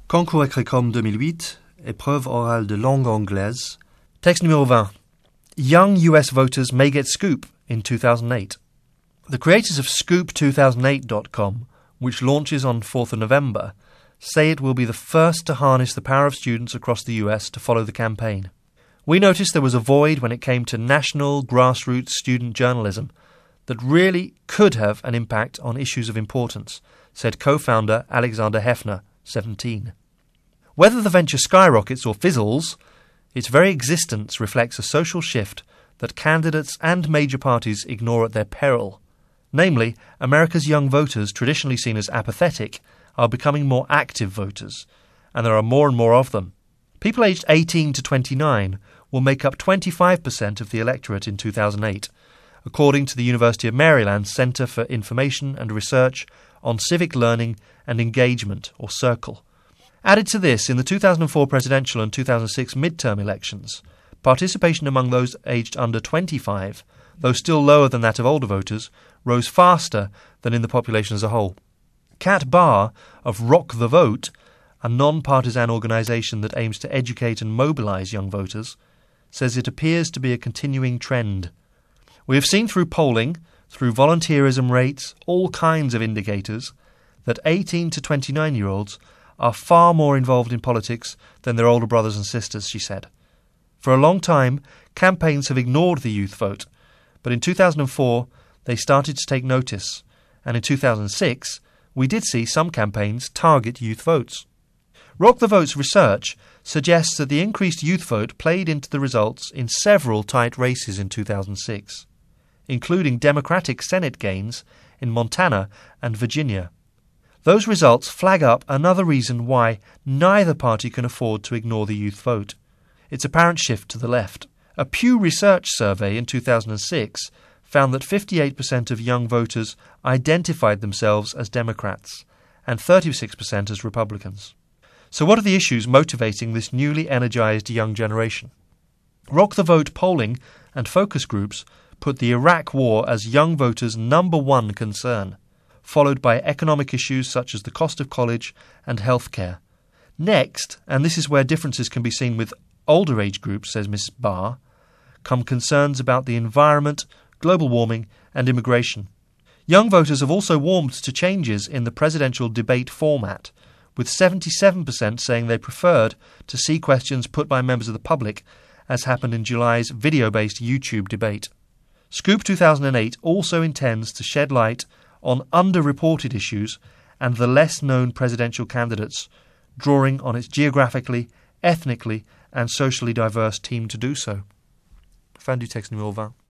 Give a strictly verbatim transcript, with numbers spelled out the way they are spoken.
Concours Écrecom deux mille huit, épreuve orale de langue anglaise. Texte numéro vingt. Young U S voters may get Scoop in two thousand eight. The creators of Scoop two thousand eight dot com, which launches on fourth of November, say it will be the first to harness the power of students across the U S to follow the campaign. We noticed there was a void when it came to national grassroots student journalism that really could have an impact on issues of importance, said co-founder Alexander Hefner, seventeen. Whether the venture skyrockets or fizzles, its very existence reflects a social shift that candidates and major parties ignore at their peril. Namely, America's young voters, traditionally seen as apathetic, are becoming more active voters, and there are more and more of them. People aged eighteen to twenty-nine will make up twenty-five percent of the electorate in two thousand eight, according to the University of Maryland Center for Information and Research on Civic Learning and Engagement, or CIRCLE. Added to this, in the two thousand four presidential and two thousand six midterm elections, participation among those aged under twenty-five, though still lower than that of older voters, rose faster than in the population as a whole. Kat Barr of Rock the Vote, a non-partisan organisation that aims to educate and mobilise young voters, says it appears to be a continuing trend. We have seen through polling, through volunteerism rates, all kinds of indicators, that eighteen to twenty-nine-year-olds are far more involved in politics than their older brothers and sisters, she said. For a long time, campaigns have ignored the youth vote, but in two thousand four they started to take notice, and in two thousand six we did see some campaigns target youth votes. Rock the Vote's research suggests that the increased youth vote played into the results in several tight races in two thousand six, including Democratic Senate gains in Montana and Virginia. Those results flag up another reason why neither party can afford to ignore the youth vote: its apparent shift to the left. A Pew Research survey in two thousand six found that fifty-eight percent of young voters identified themselves as Democrats and thirty-six percent as Republicans. So what are the issues motivating this newly energized young generation? Rock the Vote polling and focus groups put the Iraq War as young voters' number one concern, followed by economic issues such as the cost of college and healthcare. Next, and this is where differences can be seen with older age groups, says Miz Barr, come concerns about the environment, global warming and immigration. Young voters have also warmed to changes in the presidential debate format, with seventy-seven percent saying they preferred to see questions put by members of the public, as happened in July's video-based YouTube debate. Scoop two thousand eight also intends to shed light on underreported issues and the less-known presidential candidates, drawing on its geographically, ethnically and socially diverse team to do so. Fin du texte numéro vingt.